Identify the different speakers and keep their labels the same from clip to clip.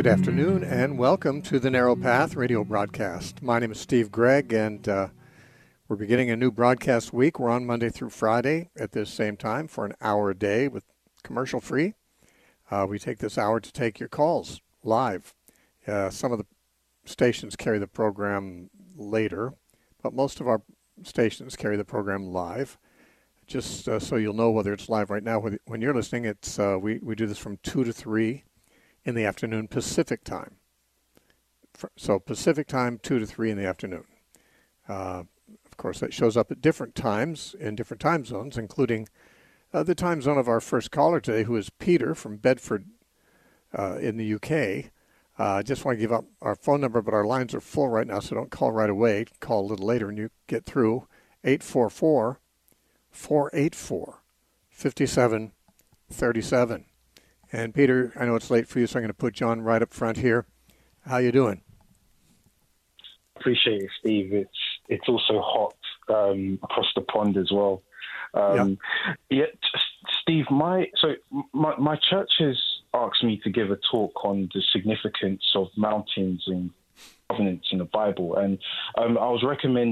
Speaker 1: Good afternoon, and welcome to the Narrow Path radio broadcast. My name is Steve Gregg, and we're beginning a new broadcast week. We're on Monday through Friday at this same time for an hour a day with commercial free. We take this hour to take your calls live. Some of the stations carry the program later, but most of our stations carry the program live. Just so you'll know whether it's live right now. When you're listening, it's we do this from 2 to 3 in the afternoon Pacific time. So Pacific time, 2 to 3 in the afternoon. Of course, that shows up at different times in different time zones, including the time zone of our first caller today, who is Peter from Bedford in the UK. I just want to give up our phone number, but our lines are full right now, so don't call right away. Call a little later and you get through. 844-484-5737. And Peter, I know it's late for you, so I'm going to put John right up front here. How you doing?
Speaker 2: Appreciate it, Steve. It's also hot across the pond as well. Steve, my church has asked me to give a talk on the significance of mountains and covenants in the Bible, and there was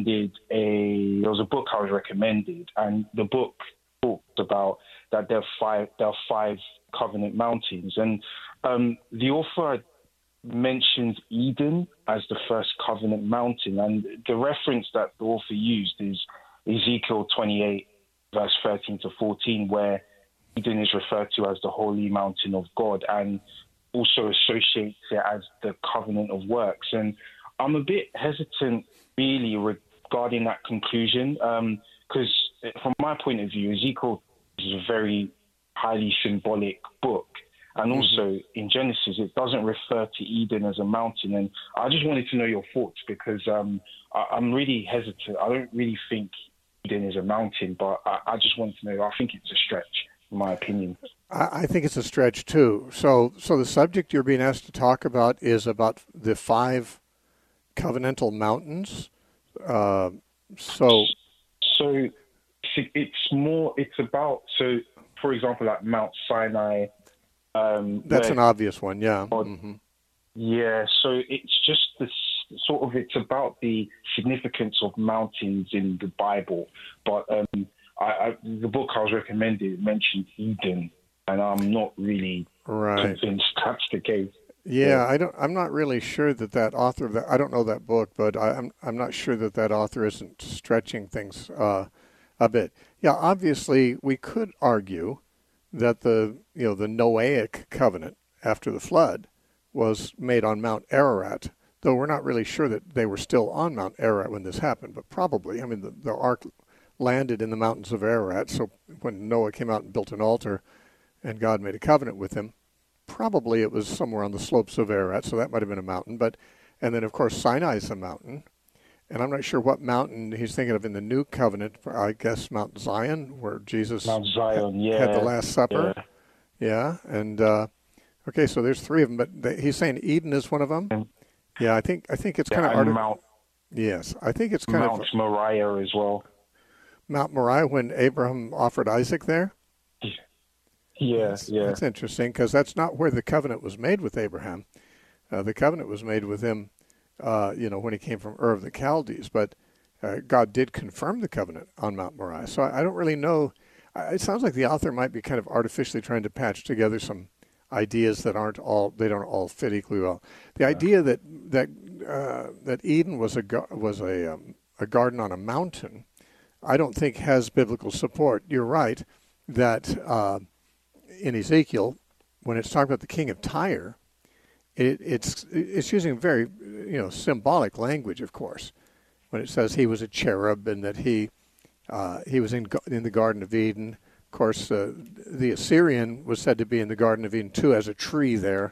Speaker 2: a book I was recommended, and the book talked about that there are five covenant mountains, and the author mentioned Eden as the first covenant mountain, and the reference that the author used is Ezekiel 28 verse 13 to 14, where Eden is referred to as the holy mountain of God, and also associates it as the covenant of works. And I'm a bit hesitant really regarding that conclusion, because from my point of view, Ezekiel is a very highly symbolic book. And also in Genesis, it doesn't refer to Eden as a mountain. And I just wanted to know your thoughts, because I'm really hesitant. I don't really think Eden is a mountain, but I just wanted to know. I think it's a stretch, in my opinion.
Speaker 1: I think it's a stretch too. So the subject you're being asked to talk about is about the 5 covenantal mountains. So it's about, for example, like Mount Sinai. That's an obvious one, yeah.
Speaker 2: Yeah, so it's just it's about the significance of mountains in the Bible. But the book I was recommended mentioned Eden, and I'm not really convinced that's the case.
Speaker 1: Yeah, I'm not really sure that author of that. I don't know that book, but I'm not sure that author isn't stretching things a bit. Yeah, obviously we could argue that the Noahic covenant after the flood was made on Mount Ararat, though we're not really sure that they were still on Mount Ararat when this happened, but probably. I mean, the ark landed in the mountains of Ararat, so when Noah came out and built an altar and God made a covenant with him, probably it was somewhere on the slopes of Ararat, so that might have been a mountain. And then, of course, Sinai is a mountain, and I'm not sure what mountain he's thinking of in the New Covenant. I guess Mount Zion, where Jesus
Speaker 2: had the
Speaker 1: Last Supper. Yeah, and okay, so there's 3 of them, but he's saying Eden is one of them. Yeah, I think it's kind of Yes, I think it's kind
Speaker 2: Mount Moriah as well.
Speaker 1: Mount Moriah, when Abraham offered Isaac there.
Speaker 2: That's
Speaker 1: interesting, because that's not where the covenant was made with Abraham. The covenant was made with him, when he came from Ur of the Chaldees. But God did confirm the covenant on Mount Moriah. So I don't really know. It sounds like the author might be kind of artificially trying to patch together some ideas that don't all fit equally well. The idea that Eden was a garden on a mountain, I don't think has biblical support. You're right that in Ezekiel, when it's talking about the king of Tyre, it's using very symbolic language, of course, when it says he was a cherub and that he was in the Garden of Eden. Of course, the Assyrian was said to be in the Garden of Eden too, as a tree there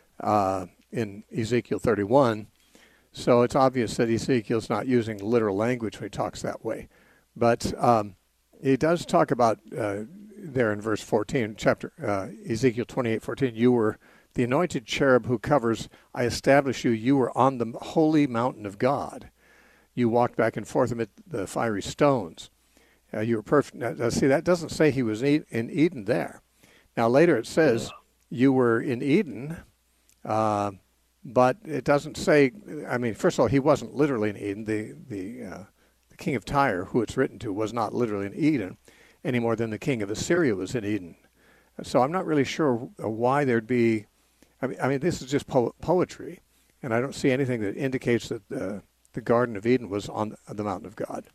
Speaker 1: in Ezekiel 31. So it's obvious that Ezekiel's not using literal language when he talks that way. But he does talk about there in verse 14, Ezekiel 28:14, you were the anointed cherub who covers, I establish you, you were on the holy mountain of God. You walked back and forth amid the fiery stones. You were perfect. Now, see, that doesn't say he was in Eden there. Now, later it says you were in Eden but it doesn't say. I mean, first of all, he wasn't literally in Eden. The king of Tyre, who it's written to, was not literally in Eden, any more than the king of Assyria was in Eden. So I'm not really sure why there'd be. I mean, this is just poetry, and I don't see anything that indicates that the Garden of Eden was on the mountain of God.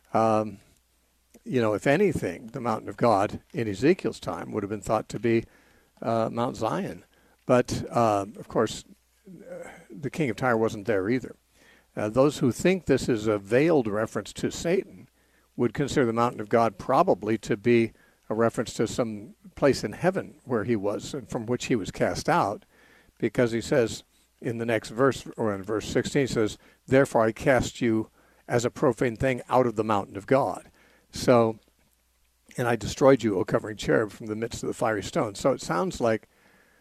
Speaker 1: If anything, the mountain of God in Ezekiel's time would have been thought to be Mount Zion. But, of course, the king of Tyre wasn't there either. Those who think this is a veiled reference to Satan would consider the mountain of God probably to be a reference to some place in heaven where he was and from which he was cast out, because he says in the next verse, or in verse 16, he says, "Therefore I cast you as a profane thing out of the mountain of God." So, and I destroyed you, O covering cherub, from the midst of the fiery stone. So it sounds like,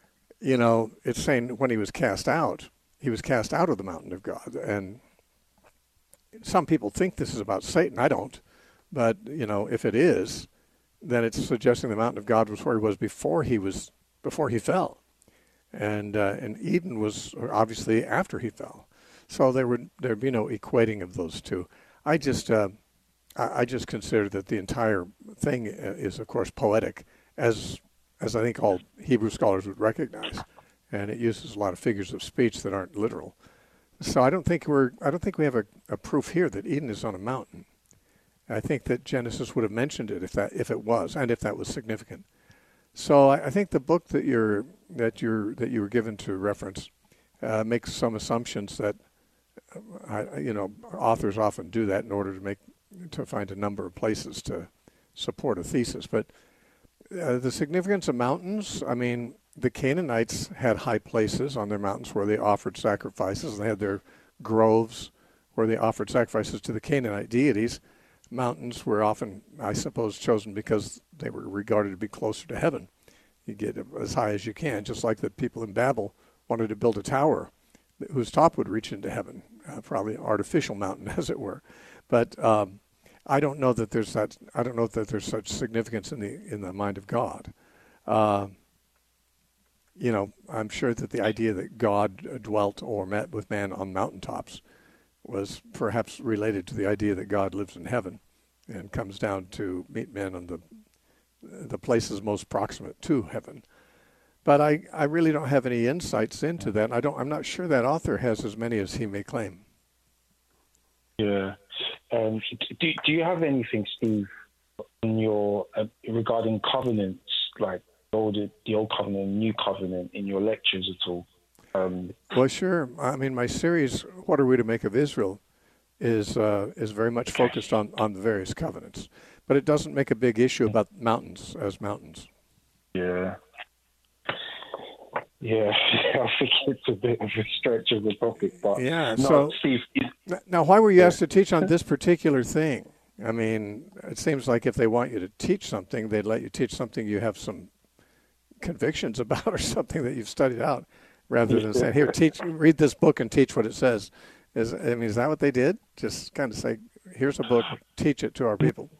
Speaker 1: it's saying when he was cast out of the mountain of God. And some people think this is about Satan. I don't. But, if it is, then it's suggesting the mountain of God was where he was before he fell. And Eden was obviously after he fell. So there'd be no equating of those two. I just consider that the entire thing is, of course, poetic, as I think all Hebrew scholars would recognize, and it uses a lot of figures of speech that aren't literal. So I don't think we have a proof here that Eden is on a mountain. I think that Genesis would have mentioned it if it was, and if that was significant. So I think the book that you were given to reference makes some assumptions that authors often do that in order to find a number of places to support a thesis. But the significance of mountains, I mean, the Canaanites had high places on their mountains where they offered sacrifices. They had their groves where they offered sacrifices to the Canaanite deities. Mountains were often, I suppose, chosen because they were regarded to be closer to heaven. You get as high as you can, just like the people in Babel wanted to build a tower whose top would reach into heaven, probably an artificial mountain, as it were. But I don't know that there's that. I don't know that there's such significance in the mind of God. I'm sure that the idea that God dwelt or met with man on mountaintops was perhaps related to the idea that God lives in heaven and comes down to meet men on the places most proximate to heaven. But I really don't have any insights into that. I'm not sure that author has as many as he may claim.
Speaker 2: Yeah. Do you have anything, Steve, on your regarding covenants, like the old covenant and new covenant, in your lectures at all?
Speaker 1: Well, sure. I mean, my series, "What Are We to Make of Israel?" is very much focused on the various covenants, but it doesn't make a big issue about mountains as mountains.
Speaker 2: Yeah. Yeah, I think it's a bit of a stretch of the topic, but
Speaker 1: yeah.
Speaker 2: No,
Speaker 1: so,
Speaker 2: Steve,
Speaker 1: now, why were you asked to teach on this particular thing? I mean, it seems like if they want you to teach something, they'd let you teach something you have some convictions about or something that you've studied out, rather than saying, "Here, read this book and teach what it says." Is that what they did? Just kind of say, "Here's a book, teach it to our people."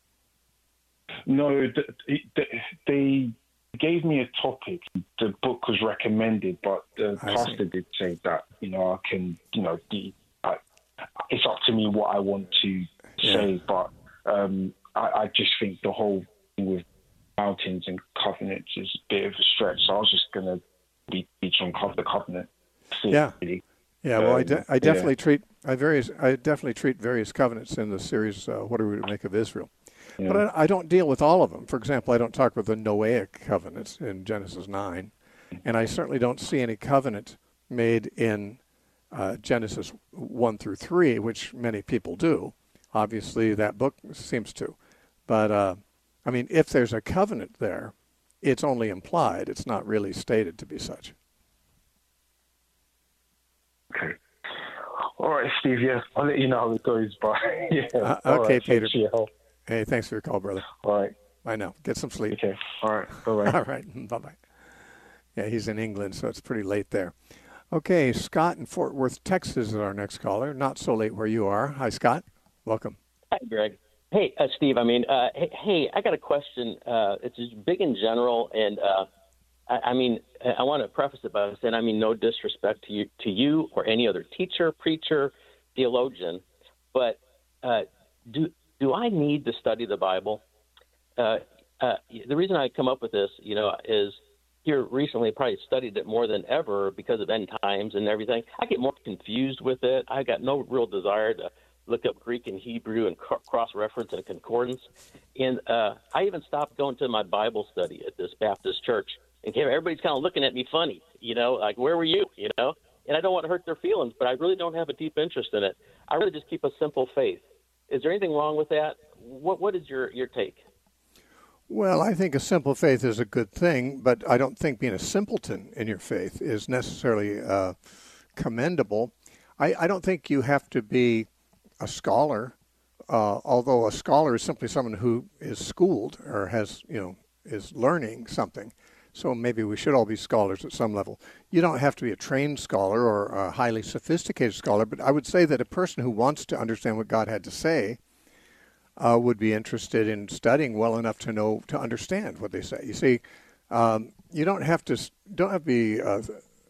Speaker 2: No, they gave me a topic. The book was recommended, but the pastor did say that I can, it's up to me what I want to say. But I just think the whole thing with mountains and covenants is a bit of a stretch. So I was just going to be teaching on the covenant.
Speaker 1: Yeah. Yeah. Well, I definitely treat various covenants in the series. What Are We to Make of Israel? Yeah. But I don't deal with all of them. For example, I don't talk about the Noahic covenants in Genesis 9, and I certainly don't see any covenant made in Genesis 1 through 3, which many people do. Obviously, that book seems to. But, if there's a covenant there, it's only implied. It's not really stated to be such.
Speaker 2: Okay. All right, Steve, yeah. I'll let you know how it goes. But, yeah.
Speaker 1: Okay,
Speaker 2: right,
Speaker 1: Peter.
Speaker 2: Thanks.
Speaker 1: Hey, thanks for your call, brother.
Speaker 2: All right.
Speaker 1: I know. Get some sleep.
Speaker 2: Okay. All right. Bye-bye.
Speaker 1: All right. Bye-bye. Yeah, he's in England, so it's pretty late there. Okay, Scott in Fort Worth, Texas is our next caller. Not so late where you are. Hi, Scott. Welcome.
Speaker 3: Hi, Greg. Hey, Steve. Hey, I got a question. It's big in general, and I want to preface it by saying I mean no disrespect to you or any other teacher, preacher, theologian, but do I need to study the Bible? The reason I come up with this, is here recently probably studied it more than ever because of end times and everything. I get more confused with it. I got no real desire to look up Greek and Hebrew and cross-reference and concordance. And I even stopped going to my Bible study at this Baptist church. And everybody's kind of looking at me funny, like, where were you, And I don't want to hurt their feelings, but I really don't have a deep interest in it. I really just keep a simple faith. Is there anything wrong with that? What is your take?
Speaker 1: Well, I think a simple faith is a good thing, but I don't think being a simpleton in your faith is necessarily commendable. I don't think you have to be a scholar, although a scholar is simply someone who is schooled or has, is learning something. So maybe we should all be scholars at some level. You don't have to be a trained scholar or a highly sophisticated scholar, but I would say that a person who wants to understand what God had to say would be interested in studying well enough to understand what they say. You see, you don't have to be a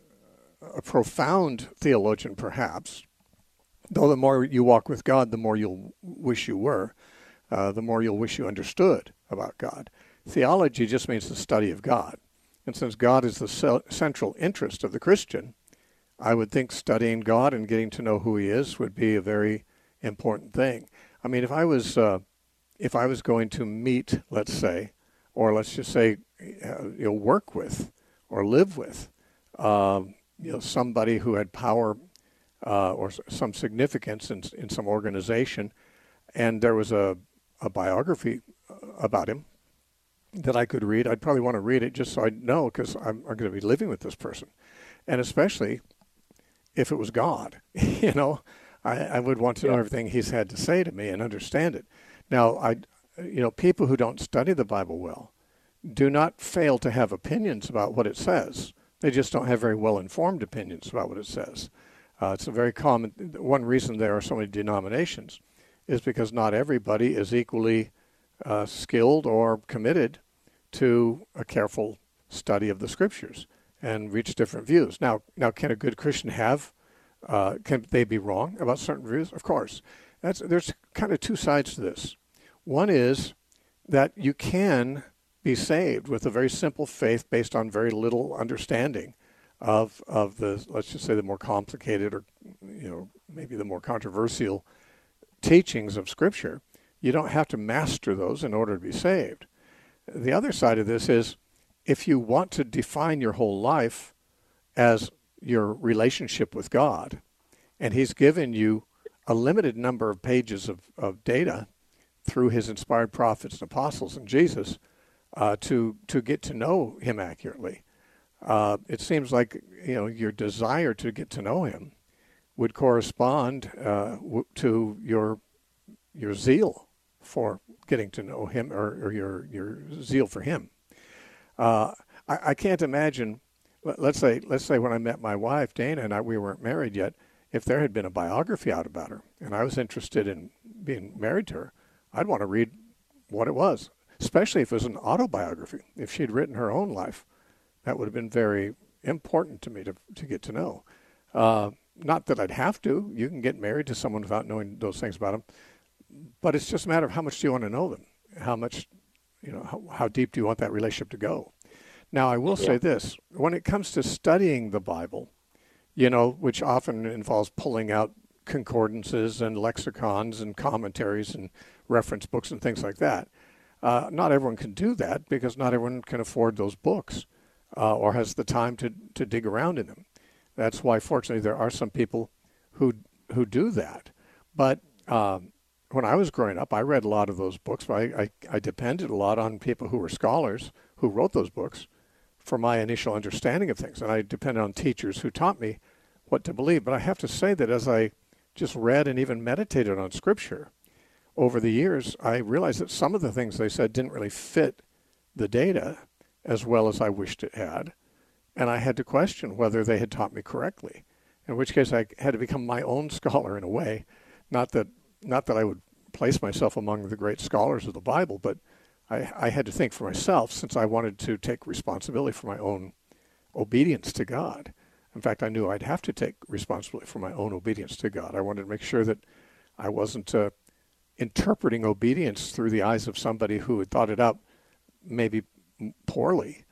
Speaker 1: profound theologian, perhaps. Though the more you walk with God, the more you'll wish you were, the more you'll wish you understood about God. Theology just means the study of God. And since God is the central interest of the Christian, I would think studying God and getting to know who He is would be a very important thing. I mean, if I was going to meet, let's say, or let's just say, work with or live with, somebody who had power or some significance in some organization, and there was a biography about him that I could read, I'd probably want to read it just so I'd know, because I'm going to be living with this person. And especially if it was God, I would want to know everything He's had to say to me and understand it. Now, people who don't study the Bible well do not fail to have opinions about what it says. They just don't have very well-informed opinions about what it says. It's a very common, one reason there are so many denominations is because not everybody is equally skilled or committed to a careful study of the Scriptures and reach different views. Now, can a good Christian can they be wrong about certain views? Of course. There's kind of two sides to this. One is that you can be saved with a very simple faith based on very little understanding of the, let's just say, the more complicated or, maybe the more controversial teachings of Scripture. You don't have to master those in order to be saved. The other side of this is if you want to define your whole life as your relationship with God, and He's given you a limited number of pages of data through His inspired prophets and apostles and Jesus to get to know Him accurately. It seems like your desire to get to know Him would correspond to your zeal for getting to know Him, or your zeal for Him. I can't imagine. Let's say when I met my wife Dana and we weren't married yet, if there had been a biography out about her and I was interested in being married to her, I'd want to read what it was, especially if it was an autobiography. If she'd written her own life, that would have been very important to me to get to know. Not that I'd have to. You can get married to someone without knowing those things about them. But it's just a matter of how much do you want to know them? How much, how deep do you want that relationship to go? Now, I will say this. When it comes to studying the Bible, which often involves pulling out concordances and lexicons and commentaries and reference books and things like that, not everyone can do that because not everyone can afford those books or has the time to dig around in them. That's why, fortunately, there are some people who do that. But when I was growing up, I read a lot of those books, but I depended a lot on people who were scholars who wrote those books for my initial understanding of things. And I depended on teachers who taught me what to believe. But I have to say that as I just read and even meditated on Scripture over the years, I realized that some of the things they said didn't really fit the data as well as I wished it had. And I had to question whether they had taught me correctly, in which case I had to become my own scholar in a way. Not that I would place myself among the great scholars of the Bible, but I had to think for myself, since I wanted to take responsibility for my own obedience to God. In fact, I knew I'd have to take responsibility for my own obedience to God. I wanted to make sure that I wasn't interpreting obedience through the eyes of somebody who had thought it up maybe poorly.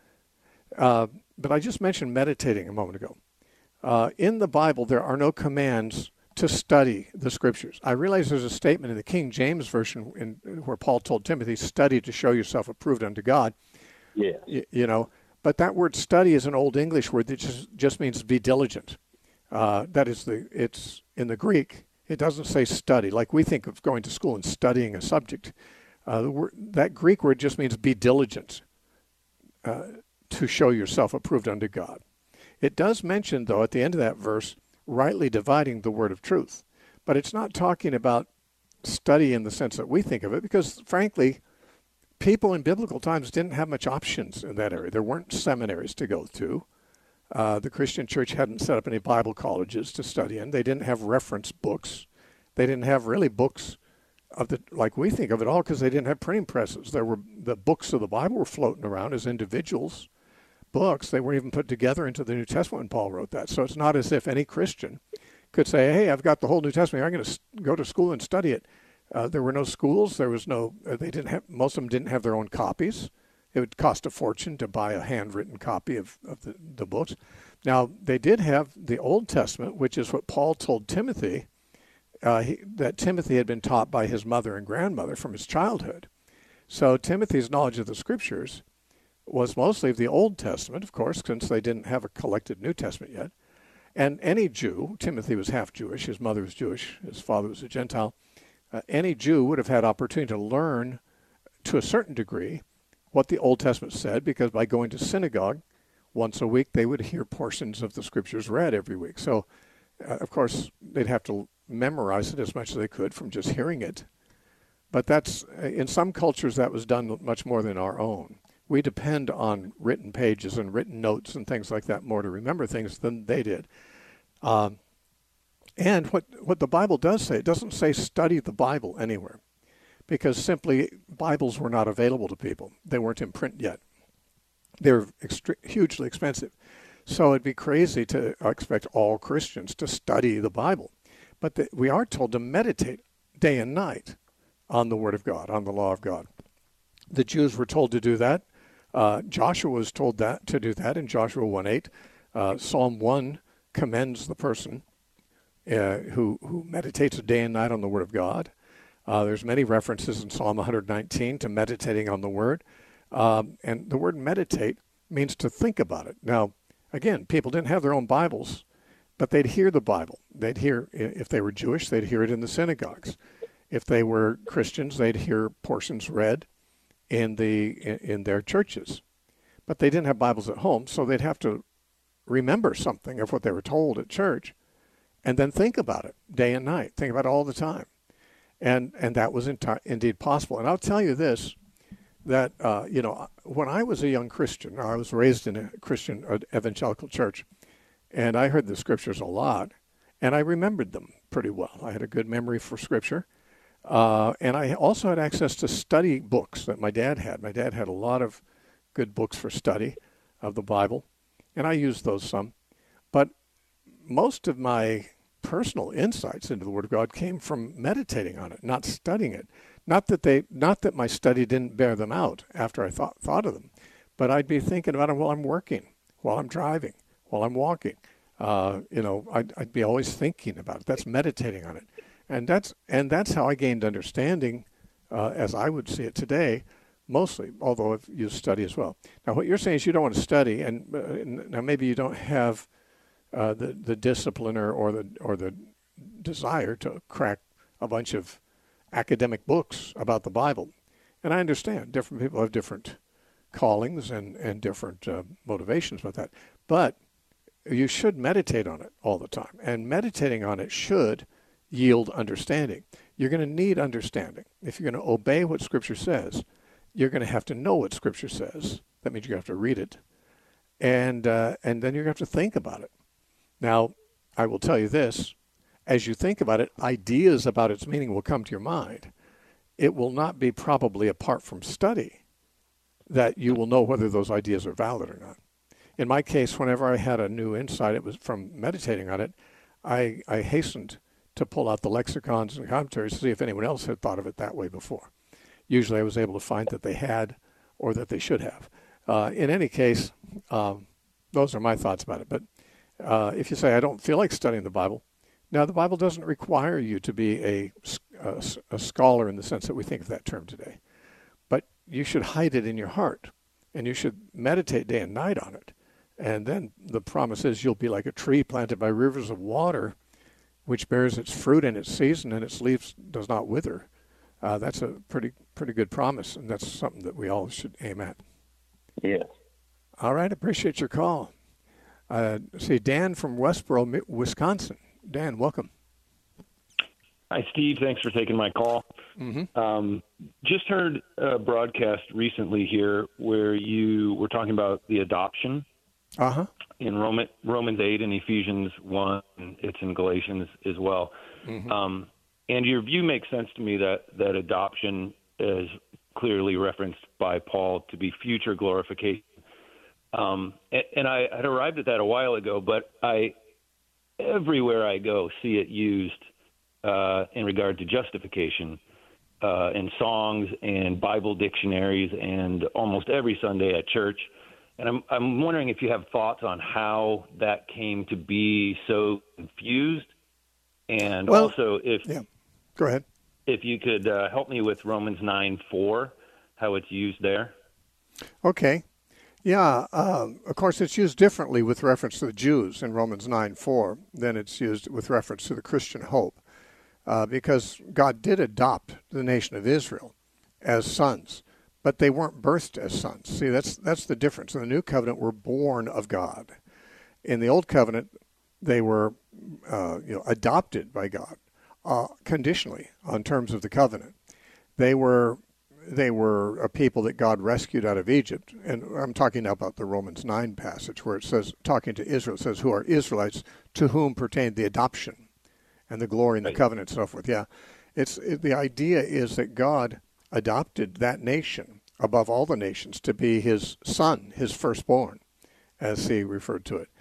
Speaker 1: But I just mentioned meditating a moment ago. In the Bible, there are no commands to study the Scriptures. I realize there's a statement in the King James Version where Paul told Timothy, study to show yourself approved unto God.
Speaker 3: Yeah.
Speaker 1: You know, but that word study is an Old English word that just means be diligent. It's in the Greek. It doesn't say study, like we think of going to school and studying a subject. That Greek word just means be diligent, to show yourself approved unto God. It does mention, though, at the end of that verse, rightly dividing the word of truth. But it's not talking about study in the sense that we think of it, because, frankly, people in biblical times didn't have much options in that area. There weren't seminaries to go to. The Christian church hadn't set up any Bible colleges to study in. They didn't have reference books. They didn't have really books like we think of it all, because they didn't have printing presses. The books of the Bible were floating around as individuals books. They weren't even put together into the New Testament when Paul wrote that. So it's not as if any Christian could say, hey, I've got the whole New Testament. I'm going to go to school and study it. There were no schools. There was no, most of them didn't have their own copies. It would cost a fortune to buy a handwritten copy of the books. Now, they did have the Old Testament, which is what Paul told Timothy, that Timothy had been taught by his mother and grandmother from his childhood. So Timothy's knowledge of the Scriptures was mostly of the Old Testament, of course, since they didn't have a collected New Testament yet. And any Jew, Timothy was half Jewish, his mother was Jewish, his father was a Gentile, any Jew would have had opportunity to learn to a certain degree what the Old Testament said, because by going to synagogue once a week, they would hear portions of the Scriptures read every week. So, of course, they'd have to memorize it as much as they could from just hearing it. But that's, in some cultures, that was done much more than our own. We depend on written pages and written notes and things like that more to remember things than they did. And what the Bible does say, it doesn't say study the Bible anywhere, because simply Bibles were not available to people. They weren't in print yet. They were hugely expensive. So it'd be crazy to expect all Christians to study the Bible. But we are told to meditate day and night on the Word of God, on the law of God. The Jews were told to do that. Joshua was told to do that in Joshua 1:8. Psalm 1 commends the person who meditates day and night on the Word of God. There's many references in Psalm 119 to meditating on the Word. And the word meditate means to think about it. Now, again, people didn't have their own Bibles, but they'd hear the Bible. They'd hear, if they were Jewish, they'd hear it in the synagogues. If they were Christians, they'd hear portions read in their churches. But they didn't have Bibles at home, so they'd have to remember something of what they were told at church and then think about it day and night, think about it all the time. And that was indeed possible. And I'll tell you this, that, when I was a young Christian, I was raised in a Christian evangelical church, and I heard the Scriptures a lot, and I remembered them pretty well. I had a good memory for Scripture. And I also had access to study books that my dad had. My dad had a lot of good books for study of the Bible, and I used those some. But most of my personal insights into the Word of God came from meditating on it, not studying it. Not that my study didn't bear them out after I thought of them, but I'd be thinking about them while I'm working, while I'm driving, while I'm walking. I'd be always thinking about it. That's meditating on it. And that's how I gained understanding, as I would see it today, mostly, although I've used study as well. Now, what you're saying is you don't want to study, and now maybe you don't have the discipline or the desire to crack a bunch of academic books about the Bible. And I understand different people have different callings and different motivations about that. But you should meditate on it all the time, and meditating on it should yield understanding. You're going to need understanding. If you're going to obey what Scripture says, you're going to have to know what Scripture says. That means you have to read it, and then you're going to have to think about it. Now, I will tell you this. As you think about it, ideas about its meaning will come to your mind. It will not be probably apart from study that you will know whether those ideas are valid or not. in my case, whenever I had a new insight, it was from meditating on it, I hastened to pull out the lexicons and commentaries to see if anyone else had thought of it that way before. Usually I was able to find that they had or that they should have. In any case, those are my thoughts about it. But if you say, I don't feel like studying the Bible, now the Bible doesn't require you to be a scholar in the sense that we think of that term today. But you should hide it in your heart, and you should meditate day and night on it. And then the promise is you'll be like a tree planted by rivers of water, which bears its fruit in its season, and its leaves does not wither. That's a pretty good promise, and that's something that we all should aim at.
Speaker 3: Yeah.
Speaker 1: All right, appreciate your call. See, Dan from Westboro, Wisconsin. Dan, welcome.
Speaker 4: Hi, Steve. Thanks for taking my call.
Speaker 1: Mm-hmm.
Speaker 4: Just heard a broadcast recently here where you were talking about the adoption in Romans 8 and Ephesians 1. It's in Galatians as well.
Speaker 1: Mm-hmm.
Speaker 4: And your view makes sense to me that adoption is clearly referenced by Paul to be future glorification. And I had arrived at that a while ago, but everywhere I go see it used in regard to justification in songs and Bible dictionaries and almost every Sunday at church. And I'm wondering if you have thoughts on how that came to be so confused, and also if
Speaker 1: go ahead,
Speaker 4: if you could help me with Romans 9:4, how it's used there.
Speaker 1: Okay. Yeah, of course, it's used differently with reference to the Jews in Romans 9:4 than it's used with reference to the Christian hope, because God did adopt the nation of Israel as sons, but they weren't birthed as sons. See, that's the difference. In the New Covenant, we're born of God. In the Old Covenant, they were adopted by God conditionally on terms of the covenant. They were a people that God rescued out of Egypt. And I'm talking now about the Romans 9 passage where it says, talking to Israel, it says, who are Israelites, to whom pertained the adoption and the glory and the covenant and so forth. Yeah, the idea is that God adopted that nation above all the nations to be his son, his firstborn, as he referred to it.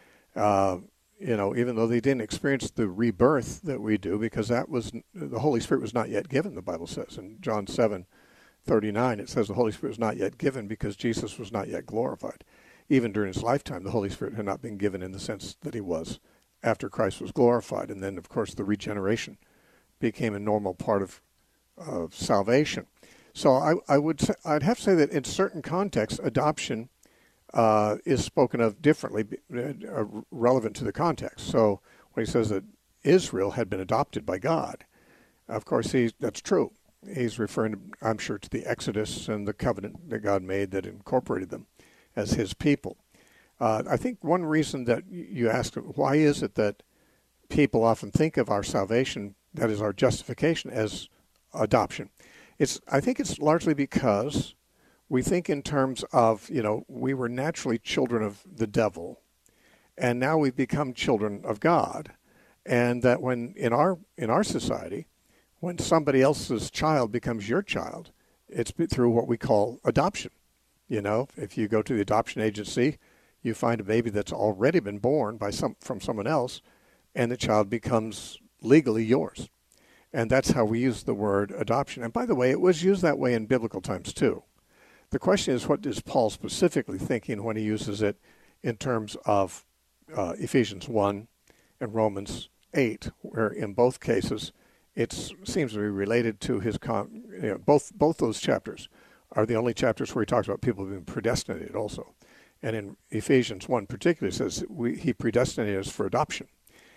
Speaker 1: Even though they didn't experience the rebirth that we do, because the Holy Spirit was not yet given, the Bible says. In John 7:39, it says the Holy Spirit was not yet given because Jesus was not yet glorified. Even during his lifetime, the Holy Spirit had not been given in the sense that he was after Christ was glorified. And then, of course, the regeneration became a normal part of salvation. So I'd have to say that in certain contexts, adoption is spoken of differently, relevant to the context. So when he says that Israel had been adopted by God, of course, that's true. He's referring, I'm sure, to the Exodus and the covenant that God made that incorporated them as his people. I think one reason that you asked, why is it that people often think of our salvation, that is our justification, as adoption? I think it's largely because we think in terms of, we were naturally children of the devil, and now we've become children of God. And that when in our society, when somebody else's child becomes your child, it's through what we call adoption. If you go to the adoption agency, you find a baby that's already been born from someone else, and the child becomes legally yours. And that's how we use the word adoption. And by the way, it was used that way in biblical times too. The question is, what is Paul specifically thinking when he uses it in terms of Ephesians 1 and Romans 8, where in both cases it seems to be related to his both those chapters are the only chapters where he talks about people being predestinated also. And in Ephesians 1 particularly, it says he predestinated us for adoption.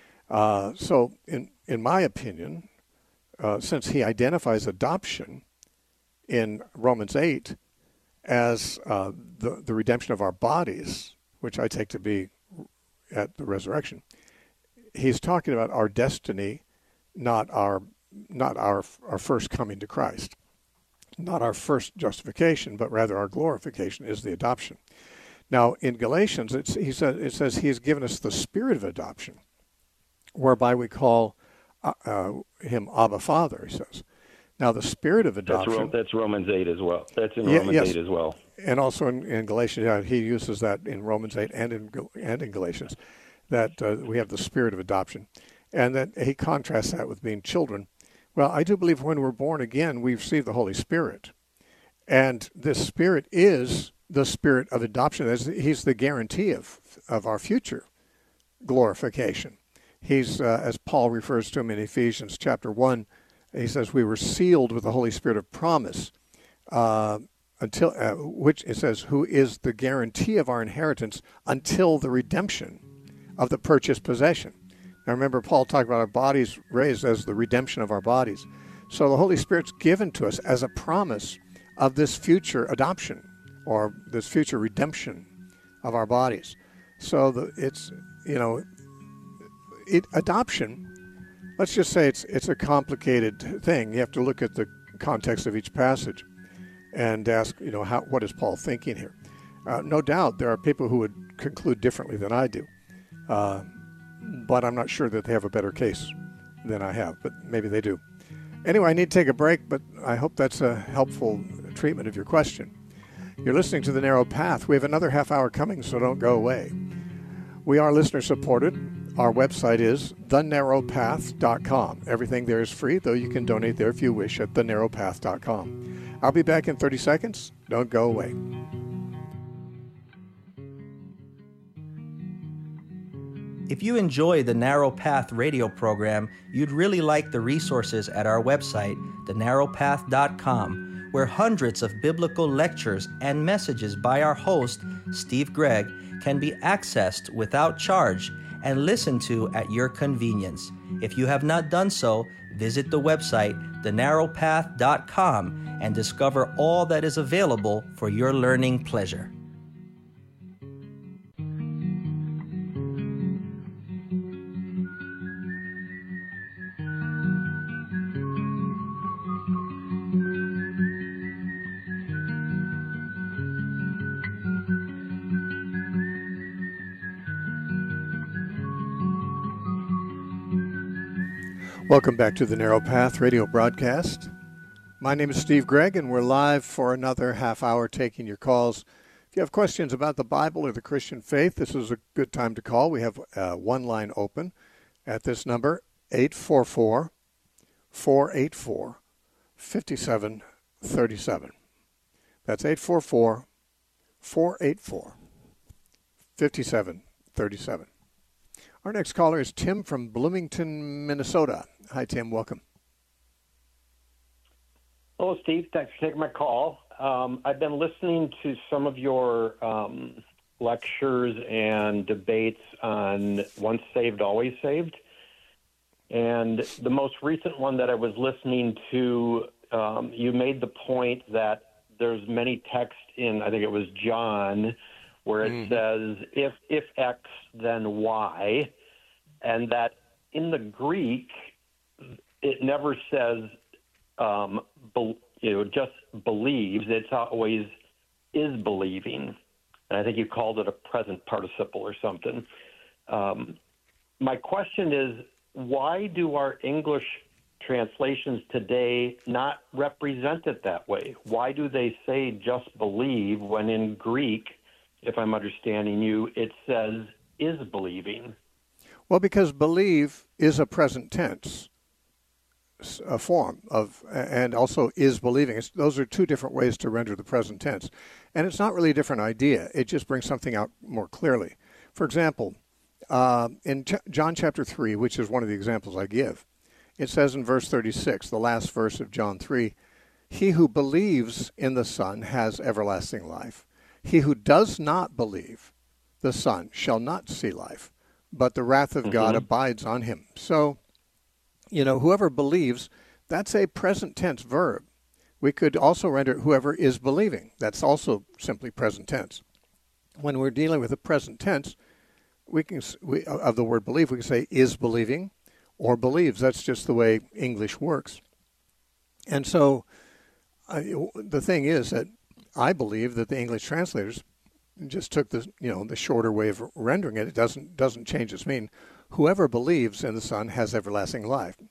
Speaker 1: So in my opinion, since he identifies adoption in Romans 8 as the redemption of our bodies, which I take to be at the resurrection, he's talking about our destiny, not our first coming to Christ, not our first justification, but rather our glorification is the adoption. Now in Galatians, it says he has given us the spirit of adoption, whereby we call him Abba Father, he says. Now, the spirit of adoption.
Speaker 4: That's Romans 8 as well. That's in Romans 8 as well.
Speaker 1: And also in Galatians, yeah, he uses that in Romans 8 and in Galatians, that we have the spirit of adoption. And that he contrasts that with being children. Well, I do believe when we're born again, we receive the Holy Spirit. And this Spirit is the spirit of adoption. He's the guarantee of our future glorification. He's, as Paul refers to him in Ephesians chapter 1, he says, we were sealed with the Holy Spirit of promise, until which it says, who is the guarantee of our inheritance until the redemption of the purchased possession. Now remember, Paul talked about our bodies raised as the redemption of our bodies. So the Holy Spirit's given to us as a promise of this future adoption or this future redemption of our bodies. So adoption, let's just say it's a complicated thing. You have to look at the context of each passage and ask, what is Paul thinking here? No doubt there are people who would conclude differently than I do, but I'm not sure that they have a better case than I have, but maybe they do. Anyway, I need to take a break, but I hope that's a helpful treatment of your question. You're listening to The Narrow Path. We have another half hour coming, so don't go away. We are listener-supported. Our website is thenarrowpath.com. Everything there is free, though you can donate there if you wish at thenarrowpath.com. I'll be back in 30 seconds. Don't go away.
Speaker 5: If you enjoy the Narrow Path radio program, you'd really like the resources at our website, thenarrowpath.com, where hundreds of biblical lectures and messages by our host, Steve Gregg, can be accessed without charge and listened to at your convenience. If you have not done so, visit the website, thenarrowpath.com, and discover all that is available for your learning pleasure.
Speaker 1: Welcome back to the Narrow Path radio broadcast. My name is Steve Gregg, and we're live for another half hour taking your calls. If you have questions about the Bible or the Christian faith, this is a good time to call. We have one line open at this number, 844-484-5737. That's 844-484-5737. Our next caller is Tim from Bloomington, Minnesota. Hi, Tim. Welcome.
Speaker 6: Hello, Steve. Thanks for taking my call. I've been listening to some of your lectures and debates on once saved, always saved. And the most recent one that I was listening to, you made the point that there's many texts in, I think it was John, where it says, if X, then Y, and that in the Greek, it never says, just believes. It's always is believing. And I think you called it a present participle or something. My question is, why do our English translations today not represent it that way? Why do they say just believe when in Greek, if I'm understanding you, it says is believing?
Speaker 1: Well, because believe is a present tense a form of, and also is believing. Those are two different ways to render the present tense. And it's not really a different idea. It just brings something out more clearly. For example, in John chapter 3, which is one of the examples I give, it says in verse 36, the last verse of John 3, he who believes in the Son has everlasting life. He who does not believe the Son shall not see life, but the wrath of God abides on him. So, whoever believes, that's a present tense verb. We could also render it whoever is believing. That's also simply present tense. When we're dealing with the present tense, of the word believe, we can say is believing or believes. That's just the way English works. And so the thing is that I believe that the English translators just took the shorter way of rendering it. It doesn't change its meaning. Whoever believes in the Son has everlasting life.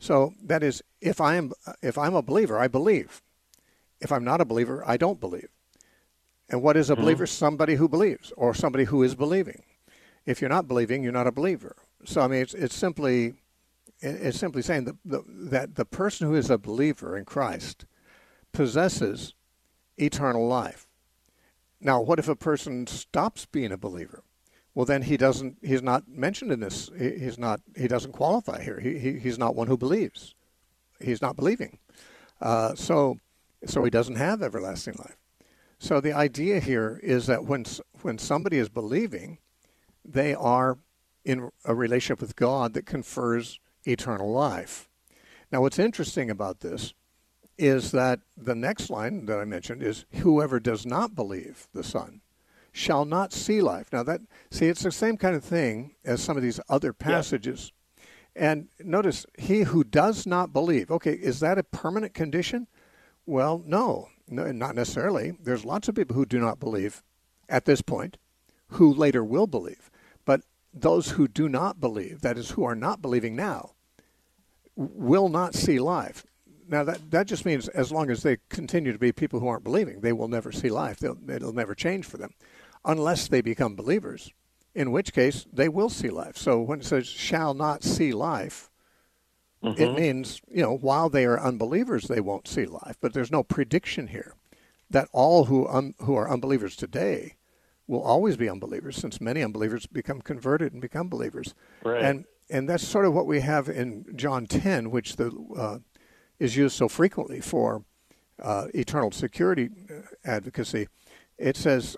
Speaker 1: So that is, if I'm a believer, I believe. If I'm not a believer, I don't believe. And what is a believer? Somebody who believes, or somebody who is believing. If you're not believing, you're not a believer. So I mean, it's simply saying that the person who is a believer in Christ possesses eternal life. Now, what if a person stops being a believer? Well, then he's not mentioned in this. He doesn't qualify here. He's not one who believes. He's not believing. So he doesn't have everlasting life. So the idea here is that when somebody is believing, they are in a relationship with God that confers eternal life. Now, what's interesting about this is that the next line that I mentioned is, whoever does not believe the Son shall not see life. Now, it's the same kind of thing as some of these other passages. Yeah. And notice, he who does not believe. Okay, is that a permanent condition? Well, no, not necessarily. There's lots of people who do not believe at this point, who later will believe. But those who do not believe, that is, who are not believing now, will not see life. Now, that just means as long as they continue to be people who aren't believing, they will never see life. It'll never change for them, unless they become believers, in which case they will see life. So when it says shall not see life, it means, while they are unbelievers, they won't see life. But there's no prediction here that all who are unbelievers today will always be unbelievers, since many unbelievers become converted and become believers.
Speaker 6: Right.
Speaker 1: And that's sort of what we have in John 10, which is used so frequently for eternal security advocacy. It says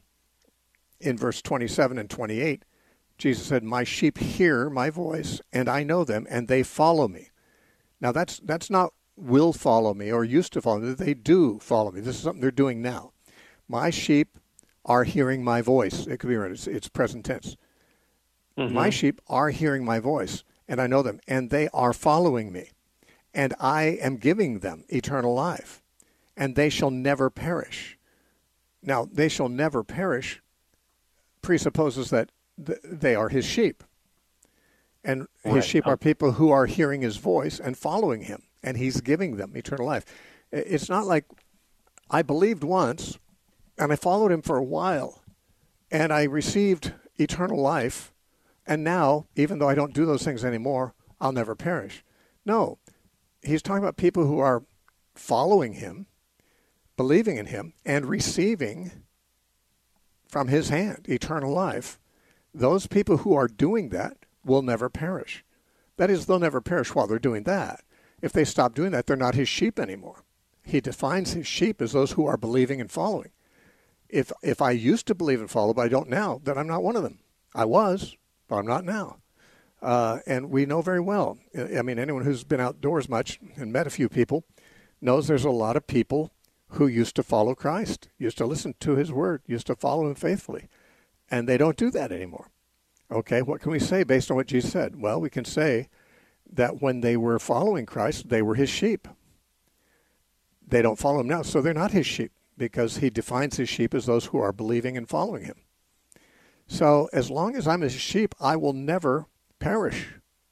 Speaker 1: in verse 27 and 28, Jesus said, "My sheep hear my voice, and I know them, and they follow me." Now, that's not will follow me or used to follow me. They do follow me. This is something they're doing now. My sheep are hearing my voice. It could be right. It's present tense. My sheep are hearing my voice, and I know them, and they are following me. And I am giving them eternal life, and they shall never perish. Now, they shall never perish presupposes that they are his sheep. And his sheep are people who are hearing his voice and following him, and he's giving them eternal life. It's not like I believed once, and I followed him for a while, and I received eternal life, and now, even though I don't do those things anymore, I'll never perish. No, he's talking about people who are following him, believing in him, and receiving from his hand eternal life. Those people who are doing that will never perish. That is, they'll never perish while they're doing that. If they stop doing that, they're not his sheep anymore. He defines his sheep as those who are believing and following. If I used to believe and follow, but I don't now, then I'm not one of them. I was, but I'm not now. And we know very well, I mean, anyone who's been outdoors much and met a few people knows there's a lot of people who used to follow Christ, used to listen to his word, used to follow him faithfully. And they don't do that anymore. Okay, what can we say based on what Jesus said? Well, we can say that when they were following Christ, they were his sheep. They don't follow him now, so they're not his sheep, because he defines his sheep as those who are believing and following him. So as long as I'm his sheep, I will never perish.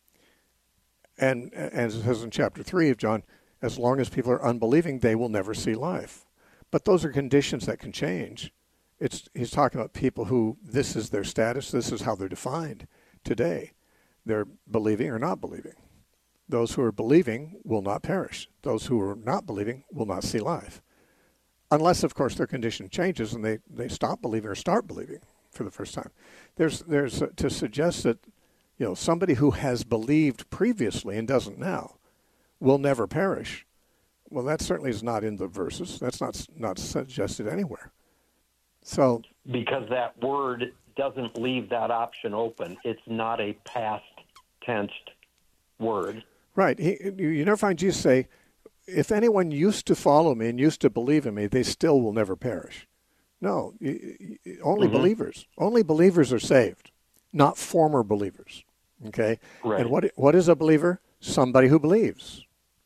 Speaker 1: And as it says in chapter 3 of John, as long as people are unbelieving, they will never see life. But those are conditions that can change. He's talking about people who this is their status, this is how they're defined today. They're believing or not believing. Those who are believing will not perish. Those who are not believing will not see life. Unless, of course, their condition changes and they stop believing or start believing for the first time. There's to suggest that somebody who has believed previously and doesn't now will never perish. Well, that certainly is not in the verses. That's not suggested anywhere. So,
Speaker 6: because that word doesn't leave that option open. It's not a past tensed word. Right.
Speaker 1: You never find Jesus say, if anyone used to follow me and used to believe in me, they still will never perish. No, only believers. Only believers are saved, not former believers. Okay?
Speaker 6: Right.
Speaker 1: And what is a believer? Somebody who believes.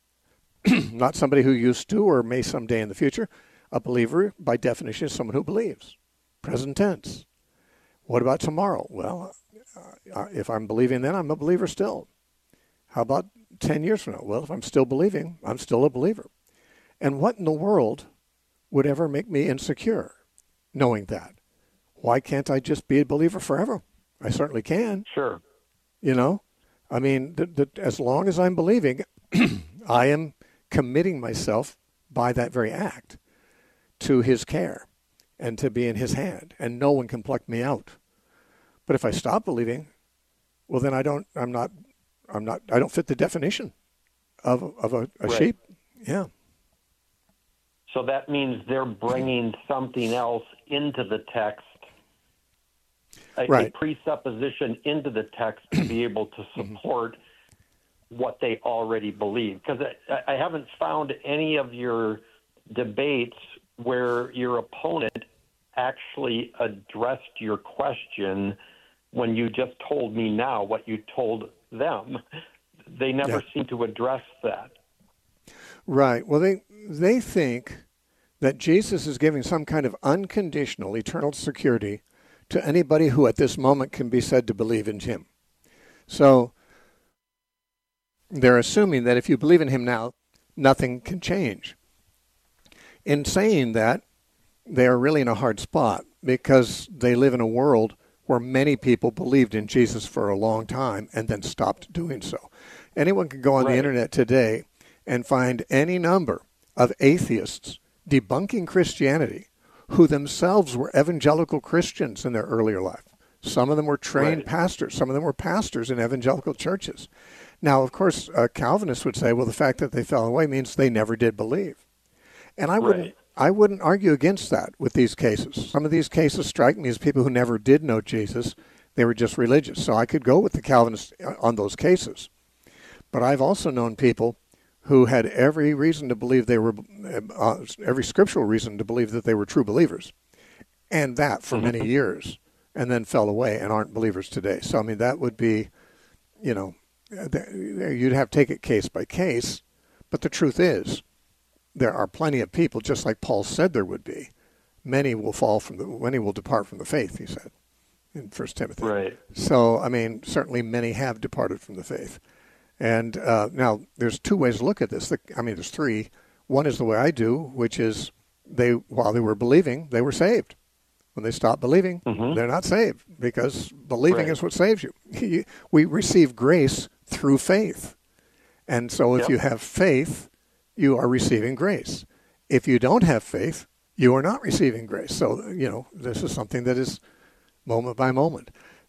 Speaker 1: Not somebody who used to or may someday in the future. A believer, by definition, is someone who believes. Present tense. What about tomorrow? Well, if I'm believing then, I'm a believer still. How about 10 years from now? Well, if I'm still believing, I'm still a believer. And what in the world would ever make me insecure knowing that? Why can't I just be a believer forever? I certainly can.
Speaker 6: Sure.
Speaker 1: You know? I mean, as long as I'm believing, I am committing myself by that very act to his care and to be in his hand, and no one can pluck me out. But if I stop believing, well, then I don't fit the definition of a
Speaker 6: Right.
Speaker 1: sheep. Yeah.
Speaker 6: So that means they're bringing something else into the text, a presupposition into the text to be able to support what they already believe. Because I haven't found any of your debates where your opponent actually addressed your question when you just told me now what you told them. They never seem to address that.
Speaker 1: Right. Well, they think that Jesus is giving some kind of unconditional eternal security to anybody who at this moment can be said to believe in him. So they're assuming that if you believe in him now, nothing can change. In saying that, they are really in a hard spot because they live in a world where many people believed in Jesus for a long time and then stopped doing so. Anyone can go on the internet today and find any number of atheists debunking Christianity who themselves were evangelical Christians in their earlier life. Some of them were trained pastors. Some of them were pastors in evangelical churches. Now, of course, Calvinists would say, well, the fact that they fell away means they never did believe. And I wouldn't argue against that with these cases. Some of these cases strike me as people who never did know Jesus. They were just religious. So I could go with the Calvinists on those cases. But I've also known people who had every reason to believe they were, every scriptural reason to believe that they were true believers, and that for many years, and then fell away and aren't believers today. So, I mean, that would be, you know, you'd have to take it case by case, but the truth is, there are plenty of people, just like Paul said there would be. Many will depart from the faith, he said in 1 Timothy.
Speaker 6: Right.
Speaker 1: So, I mean, certainly many have departed from the faith. And now there's two ways to look at this. There's three. One is the way I do, which is while they were believing, they were saved. When they stop believing, they're not saved because believing is what saves you. We receive grace through faith. And so if you have faith, you are receiving grace. If you don't have faith, you are not receiving grace. So, you know, this is something that is moment by moment.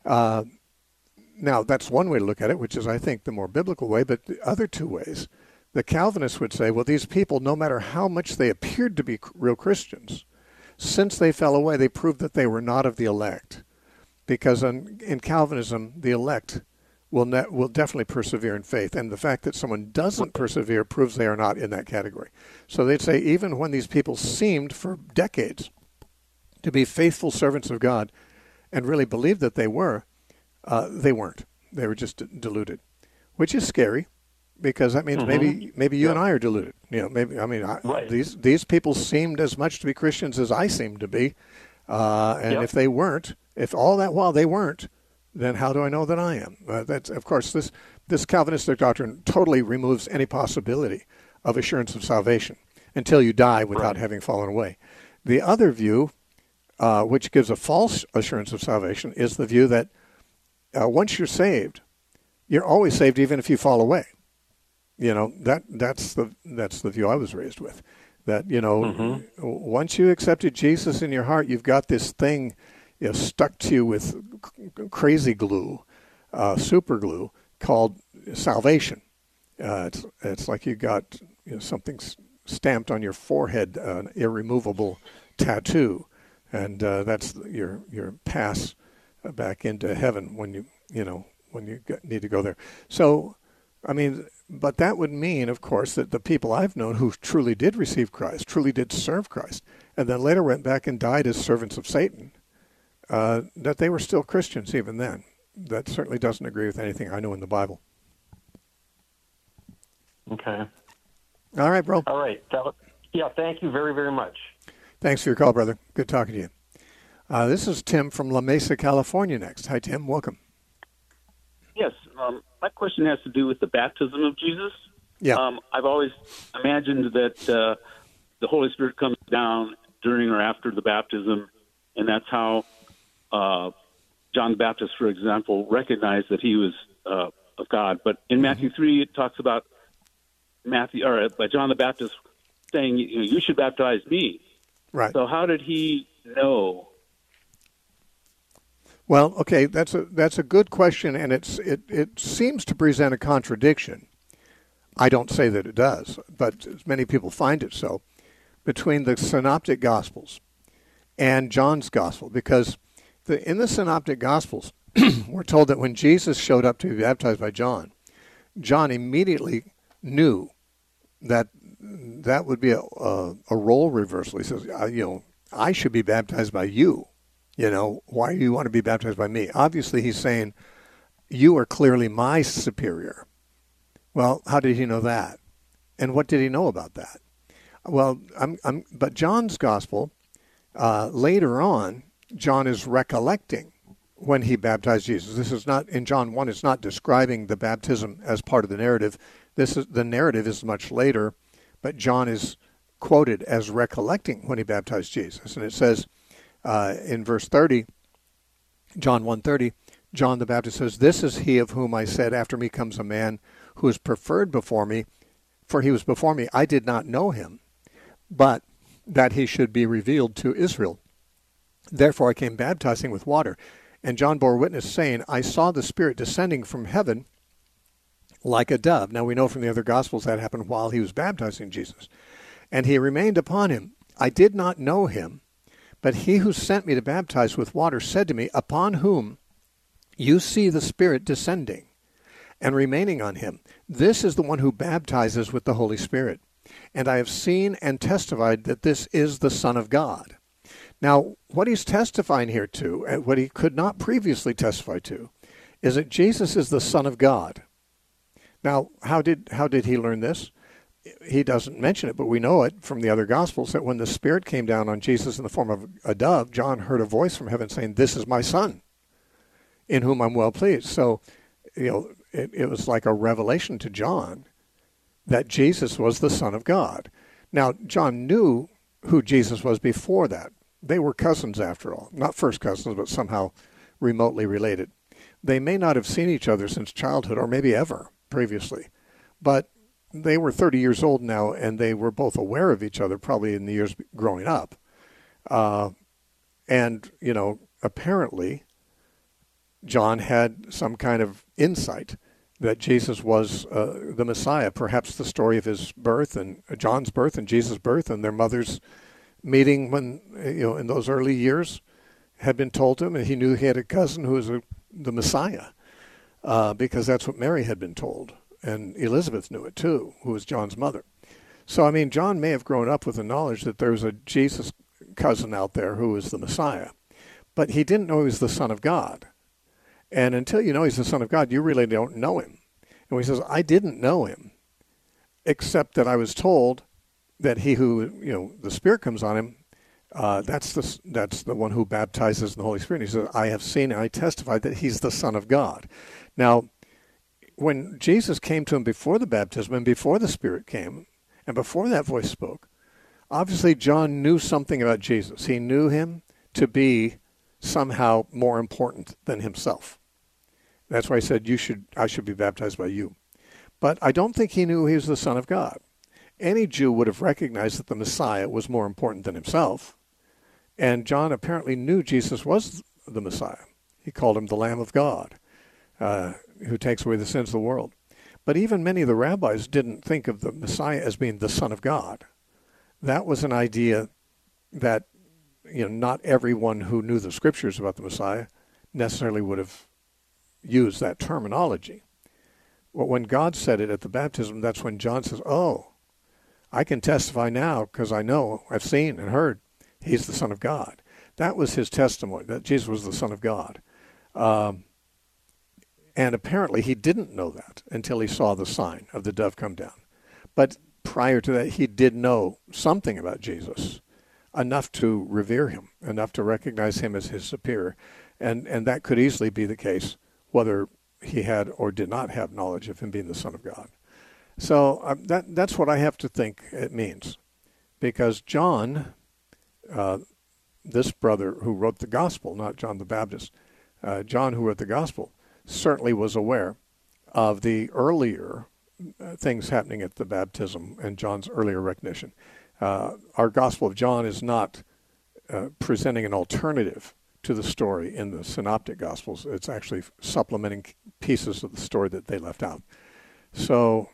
Speaker 1: Now, that's one way to look at it, which is, I think, the more biblical way. But the other two ways, the Calvinists would say, well, these people, no matter how much they appeared to be real Christians, since they fell away, they proved that they were not of the elect. Because in Calvinism, the elect will definitely persevere in faith. And the fact that someone doesn't persevere proves they are not in that category. So they'd say even when these people seemed for decades to be faithful servants of God and really believed that they weren't. They were just deluded, which is scary because that means maybe you and I are deluded. You know, these people seemed as much to be Christians as I seemed to be. And if they weren't, if all that while they weren't, then how do I know that I am? That's, of course, this Calvinistic doctrine totally removes any possibility of assurance of salvation until you die without having fallen away. The other view, which gives a false assurance of salvation, is the view that once you're saved, you're always saved even if you fall away. You know, that's the view I was raised with. That, you know, once you accepted Jesus in your heart, you've got this thing stuck to you with crazy glue, super glue, called salvation. It's like you got something stamped on your forehead, an irremovable tattoo, and that's your pass back into heaven when you need to go there. So, I mean, but that would mean, of course, that the people I've known who truly did receive Christ, truly did serve Christ, and then later went back and died as servants of Satan, that they were still Christians even then. That certainly doesn't agree with anything I know in the Bible.
Speaker 6: Okay.
Speaker 1: All right, bro.
Speaker 6: All right. Thank you very, very much.
Speaker 1: Thanks for your call, brother. Good talking to you. This is Tim from La Mesa, California next. Hi, Tim. Welcome.
Speaker 7: Yes. My question has to do with the baptism of Jesus.
Speaker 1: Yeah.
Speaker 7: I've always imagined that the Holy Spirit comes down during or after the baptism, and that's how John the Baptist, for example, recognized that he was of God. But in Matthew 3, it talks about by John the Baptist saying, "You should baptize me."
Speaker 1: Right.
Speaker 7: So how did he know?
Speaker 1: Well, okay, that's a good question, and it seems to present a contradiction. I don't say that it does, but many people find it so, between the Synoptic Gospels and John's Gospel, because in the Synoptic Gospels, we're told that when Jesus showed up to be baptized by John, John immediately knew that would be a role reversal. He says, I should be baptized by you. Why do you want to be baptized by me? Obviously, he's saying, you are clearly my superior. Well, how did he know that? And what did he know about that? Well, but John's Gospel, later on, John is recollecting when he baptized Jesus. This is not, in John 1, it's not describing the baptism as part of the narrative. The narrative is much later, but John is quoted as recollecting when he baptized Jesus. And it says in verse 30, John 1:30, John the Baptist says, "This is he of whom I said, after me comes a man who is preferred before me, for he was before me. I did not know him, but that he should be revealed to Israel. Therefore I came baptizing with water. And John bore witness, saying, I saw the Spirit descending from heaven like a dove." Now we know from the other Gospels that happened while he was baptizing Jesus. "And he remained upon him. I did not know him, but he who sent me to baptize with water said to me, Upon whom you see the Spirit descending and remaining on him, this is the one who baptizes with the Holy Spirit. And I have seen and testified that this is the Son of God." Now, what he's testifying here to, and what he could not previously testify to, is that Jesus is the Son of God. Now, how did he learn this? He doesn't mention it, but we know it from the other Gospels that when the Spirit came down on Jesus in the form of a dove, John heard a voice from heaven saying, "This is my Son, in whom I'm well pleased." So, it was like a revelation to John that Jesus was the Son of God. Now, John knew who Jesus was before that. They were cousins, after all. Not first cousins, but somehow remotely related. They may not have seen each other since childhood, or maybe ever previously. But they were 30 years old now, and they were both aware of each other, probably in the years growing up. And, apparently, John had some kind of insight that Jesus was the Messiah. Perhaps the story of his birth, and John's birth, and Jesus' birth, and their mother's meeting when, in those early years had been told to him, and he knew he had a cousin who was the Messiah, because that's what Mary had been told. And Elizabeth knew it too, who was John's mother. So, John may have grown up with the knowledge that there was a Jesus cousin out there who was the Messiah, but he didn't know he was the Son of God. And until you know he's the Son of God, you really don't know him. And he says, I didn't know him, except that I was told that he who, the Spirit comes on him, that's the one who baptizes in the Holy Spirit. He says, I have seen and I testified that he's the Son of God. Now, when Jesus came to him before the baptism and before the Spirit came and before that voice spoke, obviously John knew something about Jesus. He knew him to be somehow more important than himself. That's why he said, I should be baptized by you. But I don't think he knew he was the Son of God. Any Jew would have recognized that the Messiah was more important than himself. And John apparently knew Jesus was the Messiah. He called him the Lamb of God, who takes away the sins of the world. But even many of the rabbis didn't think of the Messiah as being the Son of God. That was an idea that, not everyone who knew the Scriptures about the Messiah necessarily would have used that terminology. Well, when God said it at the baptism, that's when John says, oh, I can testify now because I know, I've seen and heard he's the Son of God. That was his testimony, that Jesus was the Son of God. And apparently he didn't know that until he saw the sign of the dove come down. But prior to that, he did know something about Jesus, enough to revere him, enough to recognize him as his superior. And that could easily be the case, whether he had or did not have knowledge of him being the Son of God. So that's what I have to think it means. Because John, this brother who wrote the gospel, not John the Baptist, John who wrote the gospel, certainly was aware of the earlier things happening at the baptism and John's earlier recognition. Our Gospel of John is not presenting an alternative to the story in the Synoptic Gospels. It's actually supplementing pieces of the story that they left out. So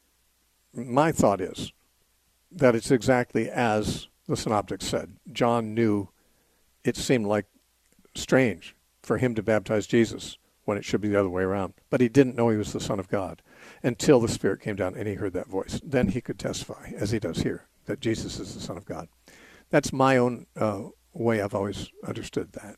Speaker 1: my thought is that it's exactly as the Synoptics said. John knew it seemed like strange for him to baptize Jesus when it should be the other way around. But he didn't know he was the Son of God until the Spirit came down and he heard that voice. Then he could testify, as he does here, that Jesus is the Son of God. That's my own way I've always understood that.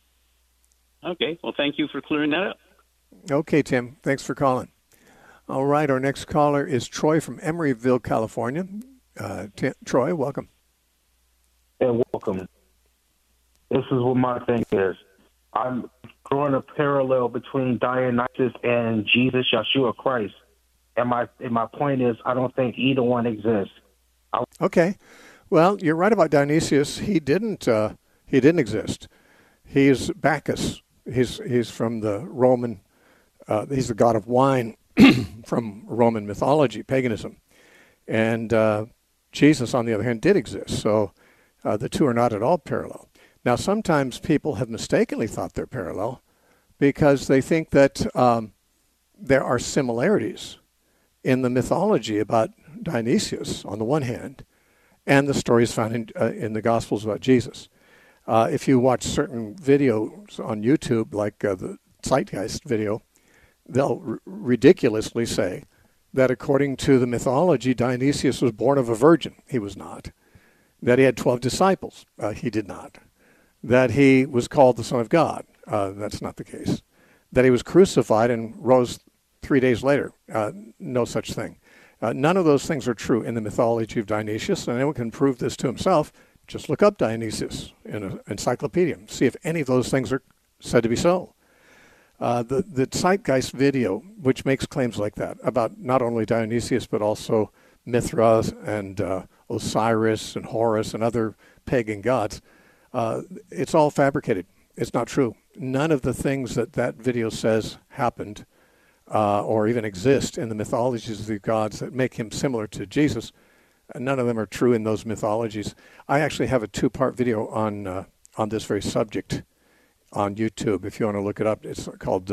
Speaker 7: Okay. Well, thank you for clearing that up.
Speaker 1: Okay, Tim. Thanks for calling. All right. Our next caller is Troy from Emeryville, California. Troy, welcome.
Speaker 8: And welcome. This is what my thing is. I'm drawing a parallel between Dionysus and Jesus, Yeshua Christ. And my point is, I don't think either one exists.
Speaker 1: Okay. Well, you're right about Dionysius. He didn't exist. He's Bacchus. He's from the Roman. He's the god of wine from Roman mythology, paganism, and Jesus, on the other hand, did exist. So the two are not at all parallel. Now, sometimes people have mistakenly thought they're parallel because they think that there are similarities in the mythology about Dionysius on the one hand, and the stories found in the Gospels about Jesus. If you watch certain videos on YouTube, like the Zeitgeist video, they'll ridiculously say that according to the mythology, Dionysius was born of a virgin. He was not. That he had 12 disciples. He did not. That he was called the Son of God. That's not the case. That he was crucified and rose 3 days later. No such thing. None of those things are true in the mythology of Dionysius, and anyone can prove this to himself. Just look up Dionysius in an encyclopedia. See if any of those things are said to be so. The Zeitgeist video, which makes claims like that about not only Dionysius but also Mithra and Osiris and Horus and other pagan gods, it's all fabricated. It's not true. None of the things that video says happened or even exist in the mythologies of the gods that make him similar to Jesus. None of them are true in those mythologies. I actually have a 2-part video on this very subject on YouTube. If you want to look it up, it's called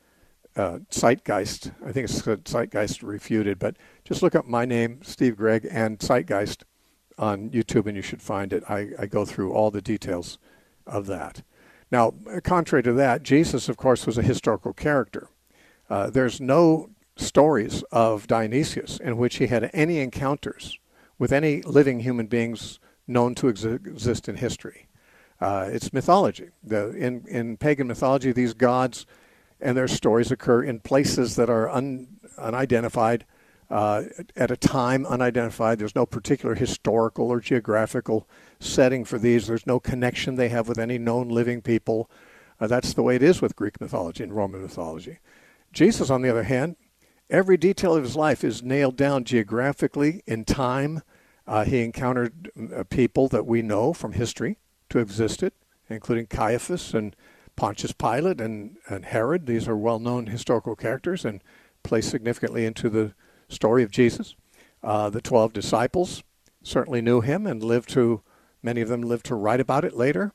Speaker 1: Zeitgeist. I think it's Zeitgeist Refuted. But just look up my name, Steve Gregg, and Zeitgeist on YouTube, and you should find it. I go through all the details of that. Now, contrary to that, Jesus, of course, was a historical character. There's no stories of Dionysius in which he had any encounters with any living human beings known to exist in history. It's mythology. In pagan mythology, these gods and their stories occur in places that are unidentified, at a time unidentified. There's no particular historical or geographical setting for these. There's no connection they have with any known living people. That's the way it is with Greek mythology and Roman mythology. Jesus, on the other hand, every detail of his life is nailed down geographically in time. He encountered people that we know from history to have existed, including Caiaphas and Pontius Pilate and Herod. These are well-known historical characters and play significantly into the story of Jesus. The 12 disciples certainly knew him and many of them lived to write about it later.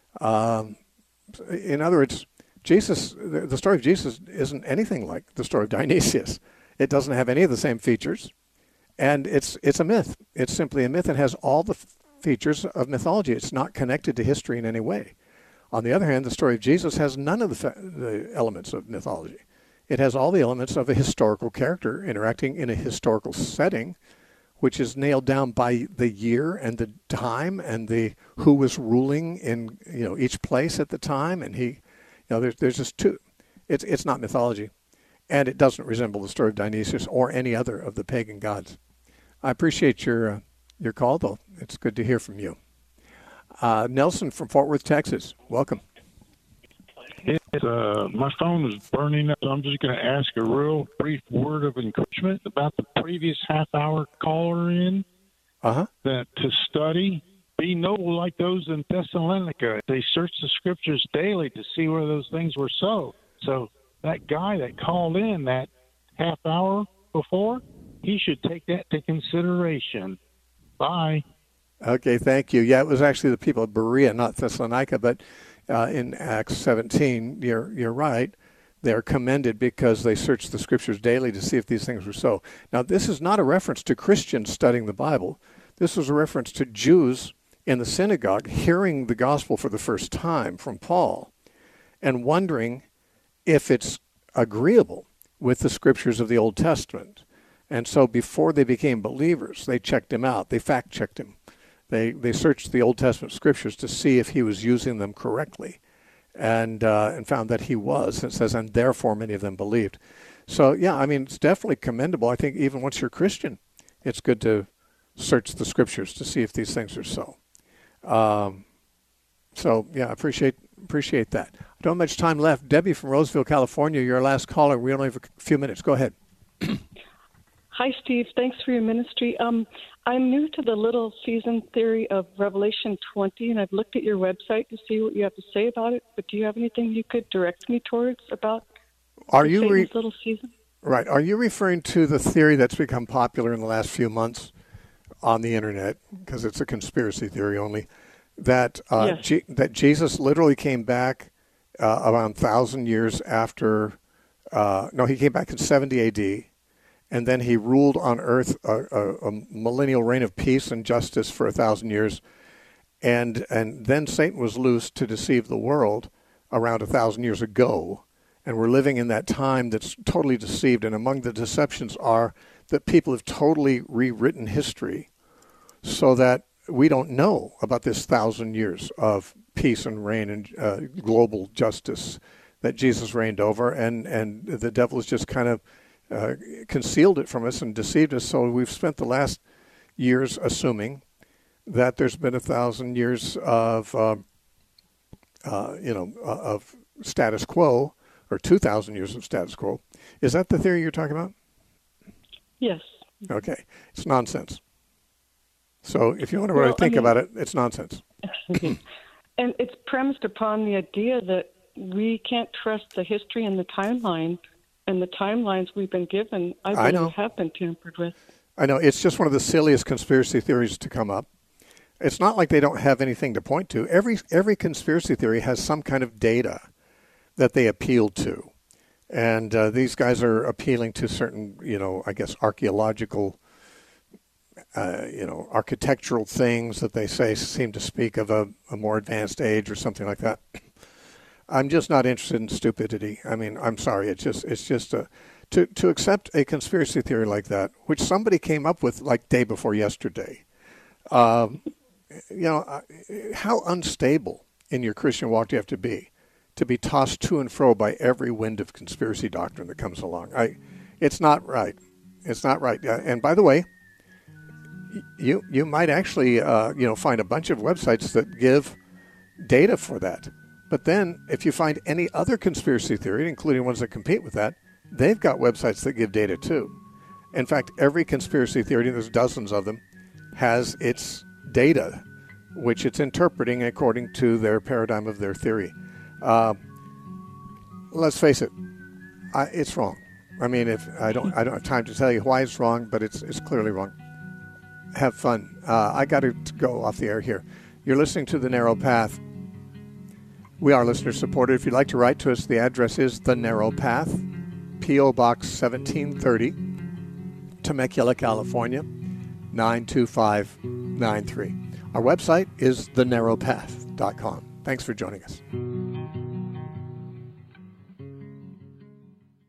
Speaker 1: In other words, the story of Jesus isn't anything like the story of Dionysius. It doesn't have any of the same features, and it's a myth. It's simply a myth and has all the features of mythology. It's not connected to history in any way. On the other hand, the story of Jesus has none of the elements of mythology. It has all the elements of a historical character interacting in a historical setting, which is nailed down by the year and the time and the who was ruling in each place at the time. And there's just two. It's not mythology, and it doesn't resemble the story of Dionysius or any other of the pagan gods. I appreciate your call, though. It's good to hear from you. Nelson from Fort Worth, Texas. Welcome.
Speaker 9: My phone is burning up, so I'm just going to ask a real brief word of encouragement about the previous half-hour caller in. That to study, be noble like those in Thessalonica. They searched the scriptures daily to see where those things were so. So that guy that called in that half hour before, he should take that into consideration. Bye.
Speaker 1: Okay, thank you. Yeah, it was actually the people of Berea, not Thessalonica, but in Acts 17, you're right. They're commended because they searched the scriptures daily to see if these things were so. Now, this is not a reference to Christians studying the Bible. This was a reference to Jews in the synagogue hearing the gospel for the first time from Paul and wondering if it's agreeable with the scriptures of the Old Testament. And so before they became believers, they checked him out. They fact-checked him. They searched the Old Testament scriptures to see if he was using them correctly. And found that he was. It says, and therefore many of them believed. So, yeah, I mean, it's definitely commendable. I think even once you're a Christian, it's good to search the scriptures to see if these things are so. So, yeah, appreciate that. I don't have much time left. Debbie from Roseville, California, you're our last caller. We only have a few minutes. Go ahead.
Speaker 10: Hi, Steve. Thanks for your ministry. I'm new to the little season theory of Revelation 20, and I've looked at your website to see what you have to say about it. But do you have anything you could direct me towards about Satan's little season?
Speaker 1: Right. Are you referring to the theory that's become popular in the last few months on the internet, because it's a conspiracy theory only, that
Speaker 10: Yes.
Speaker 1: that Jesus literally came back around 1,000 years after? No, he came back in 70 A.D., and then he ruled on earth a millennial reign of peace and justice for 1,000 years. And then Satan was loosed to deceive the world around 1,000 years ago. And we're living in that time that's totally deceived. And among the deceptions are that people have totally rewritten history so that we don't know about this 1,000 years of peace and reign and global justice that Jesus reigned over. And the devil has just kind of concealed it from us and deceived us. So we've spent the last years assuming that there's been 1,000 years of, of status quo, or 2,000 years of status quo. Is that the theory you're talking about?
Speaker 10: Yes.
Speaker 1: Okay. It's nonsense. So if you want to really think about it, it's nonsense.
Speaker 10: And it's premised upon the idea that we can't trust the history and the timeline. And the timelines we've been given, I believe, have been tampered with.
Speaker 1: I know. It's just one of the silliest conspiracy theories to come up. It's not like they don't have anything to point to. Every conspiracy theory has some kind of data that they appeal to. And these guys are appealing to certain, I guess, archaeological, architectural things that they say seem to speak of a more advanced age or something like that. I'm just not interested in stupidity. I mean, I'm sorry. It's just to accept a conspiracy theory like that, which somebody came up with like day before yesterday. How unstable in your Christian walk do you have to be tossed to and fro by every wind of conspiracy doctrine that comes along? It's not right. It's not right. And by the way, you might actually find a bunch of websites that give data for that. But then, if you find any other conspiracy theory, including ones that compete with that, they've got websites that give data too. In fact, every conspiracy theory, there's dozens of them, has its data, which it's interpreting according to their paradigm of their theory. Let's face it, it's wrong. I mean, if I don't have time to tell you why it's wrong, but it's clearly wrong. Have fun. I got to go off the air here. You're listening to The Narrow Path. We are listener-supported. If you'd like to write to us, the address is The Narrow Path, P.O. Box 1730, Temecula, California, 92593. Our website is thenarrowpath.com. Thanks for joining us.